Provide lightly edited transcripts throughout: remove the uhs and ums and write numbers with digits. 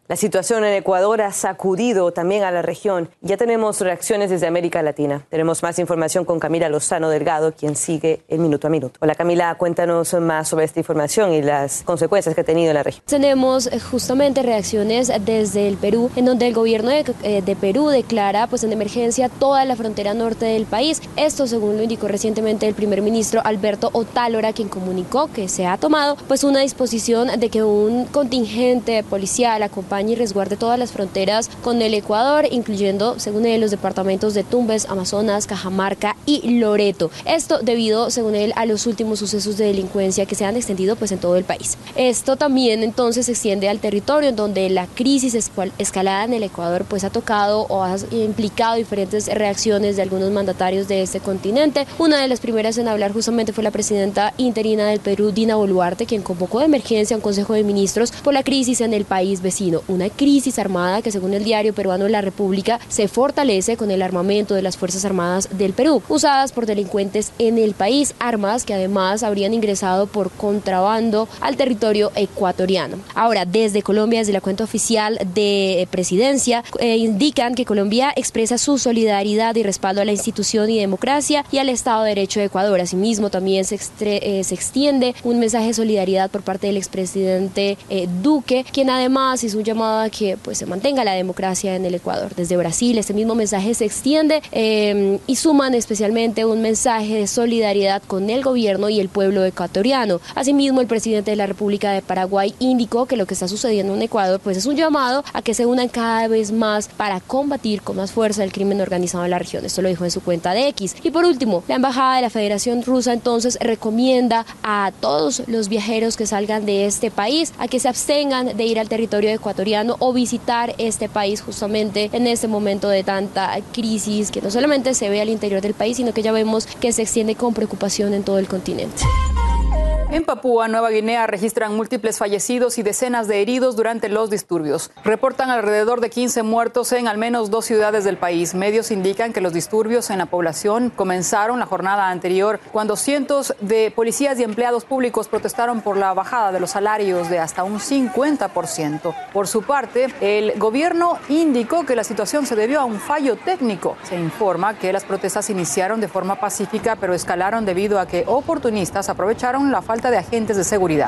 La situación en Ecuador ha sacudido también a la región. Ya tenemos reacciones desde América Latina. Tenemos más información con Camila Lozano Delgado, quien sigue el minuto a minuto. Hola Camila, cuéntanos más sobre esta información y las consecuencias que ha tenido en la región. Tenemos justamente reacciones desde el Perú, en donde el gobierno de Perú declara en emergencia toda la frontera norte del país. Esto según lo indicó recientemente el primer ministro Alberto Otálora, quien comunicó que se ha tomado una disposición de que un contingente policial acompañe y resguarde todas las fronteras con el Ecuador, incluyendo, según él, los departamentos de Tumbes, Amazonas, Cajamarca y Loreto. Esto debido, según él, a los últimos sucesos de delincuencia que se han extendido en todo el país. Esto también entonces se extiende al territorio en donde la crisis escalada en el Ecuador ha tocado o ha implicado diferentes reacciones de algunos mandatarios de este continente. Una de las primeras en hablar justamente fue la presidenta interina del Perú, Dina Boluarte, quien convocó de emergencia a un consejo de ministros por la crisis en el país vecino. Una crisis armada que, según el diario peruano La República, se fortalece con el armamento de las Fuerzas Armadas del Perú, usadas por delincuentes en el país, armas que además habrían ingresado por contrabando al territorio ecuatoriano. Ahora, desde Colombia, desde la cuenta oficial de Presidencia, indican que Colombia expresa su solidaridad y respaldo a la institución y democracia y al Estado de Derecho de Ecuador. Asimismo, también se extiende un mensaje de solidaridad por parte del expresidente Duque, quien además hizo un llamado a que se mantenga la democracia en el Ecuador. Desde Brasil, este mismo mensaje se extiende y suman especialmente un mensaje de solidaridad con el gobierno y el pueblo ecuatoriano. Asimismo, el presidente de la República de Paraguay indicó que lo que está sucediendo en Ecuador es un llamado a que se unan cada vez más para combatir con más fuerza el crimen organizado en la región. Esto lo dijo en su cuenta de X. Y por último, la Embajada de la Federación Rusa entonces recomienda a todos los viajeros que salgan de este país a que se abstengan de ir al territorio ecuatoriano o visitar este país justamente en este momento de tanta crisis que no solamente se ve al interior del país, sino que ya vemos que se extiende con preocupación en todo el continente. En Papúa Nueva Guinea registran múltiples fallecidos y decenas de heridos durante los disturbios. Reportan alrededor de 15 muertos en al menos 2 ciudades del país. Medios indican que los disturbios en la población comenzaron la jornada anterior cuando cientos de policías y empleados públicos protestaron por la bajada de los salarios de hasta un 50%. Por su parte, el gobierno indicó que la situación se debió a un fallo técnico. Se informa que las protestas iniciaron de forma pacífica, pero escalaron debido a que oportunistas aprovecharon la falta de agentes de seguridad.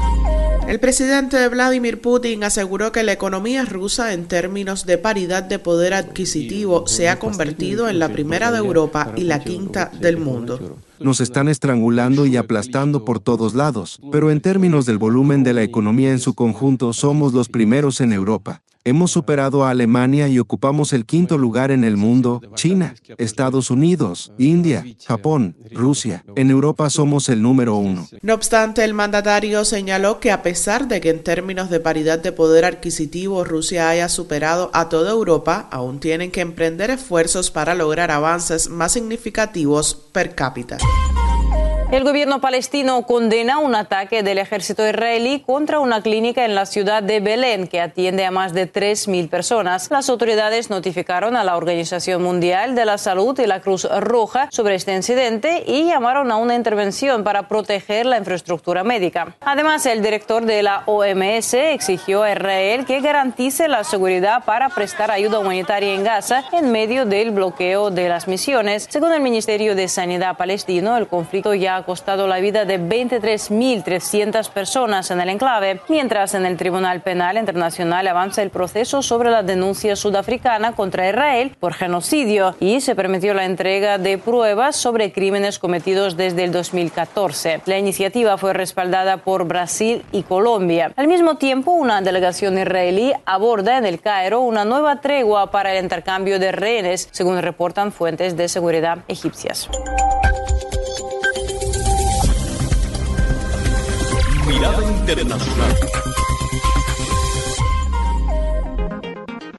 El presidente Vladimir Putin aseguró que la economía rusa en términos de paridad de poder adquisitivo se ha convertido en la primera de Europa y la quinta del mundo. Nos están estrangulando y aplastando por todos lados, pero en términos del volumen de la economía en su conjunto somos los primeros en Europa. Hemos superado a Alemania y ocupamos el 5º lugar en el mundo, China, Estados Unidos, India, Japón, Rusia. En Europa somos el número 1. No obstante, el mandatario señaló que a pesar de que en términos de paridad de poder adquisitivo Rusia haya superado a toda Europa, aún tienen que emprender esfuerzos para lograr avances más significativos per cápita. El gobierno palestino condena un ataque del ejército israelí contra una clínica en la ciudad de Belén que atiende a más de 3.000 personas. Las autoridades notificaron a la Organización Mundial de la Salud y la Cruz Roja sobre este incidente y llamaron a una intervención para proteger la infraestructura médica. Además, el director de la OMS exigió a Israel que garantice la seguridad para prestar ayuda humanitaria en Gaza en medio del bloqueo de las misiones. Según el Ministerio de Sanidad palestino, el conflicto ya ha costado la vida de 23.300 personas en el enclave, mientras en el Tribunal Penal Internacional avanza el proceso sobre la denuncia sudafricana contra Israel por genocidio y se permitió la entrega de pruebas sobre crímenes cometidos desde el 2014. La iniciativa fue respaldada por Brasil y Colombia. Al mismo tiempo, una delegación israelí aborda en el Cairo una nueva tregua para el intercambio de rehenes, según reportan fuentes de seguridad egipcias. Mirada Internacional.